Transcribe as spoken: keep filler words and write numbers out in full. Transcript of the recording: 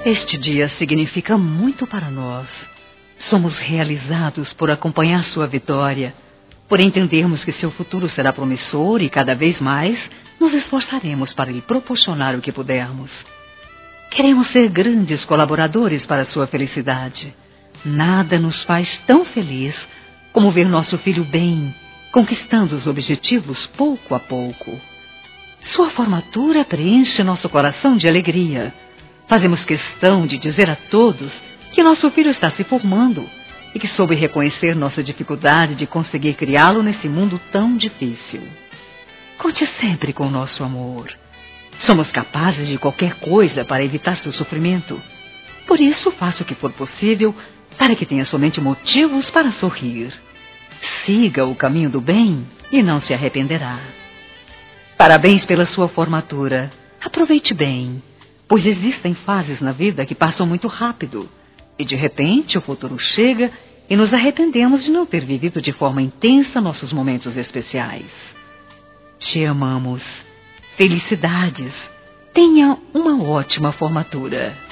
Este dia significa muito para nós. Somos realizados por acompanhar sua vitória, por entendermos que seu futuro será promissor e cada vez mais nos esforçaremos para lhe proporcionar o que pudermos. Queremos ser grandes colaboradores para sua felicidade. Nada nos faz tão feliz como ver nosso filho bem, conquistando os objetivos pouco a pouco. Sua formatura preenche nosso coração de alegria. Fazemos questão de dizer a todos que nosso filho está se formando e que soube reconhecer nossa dificuldade de conseguir criá-lo nesse mundo tão difícil. Conte sempre com nosso amor. Somos capazes de qualquer coisa para evitar seu sofrimento. Por isso, faça o que for possível para que tenha somente motivos para sorrir. Siga o caminho do bem e não se arrependerá. Parabéns pela sua formatura. Aproveite bem, pois existem fases na vida que passam muito rápido. E de repente o futuro chega e nos arrependemos de não ter vivido de forma intensa nossos momentos especiais. Te amamos. Felicidades. Tenha uma ótima formatura.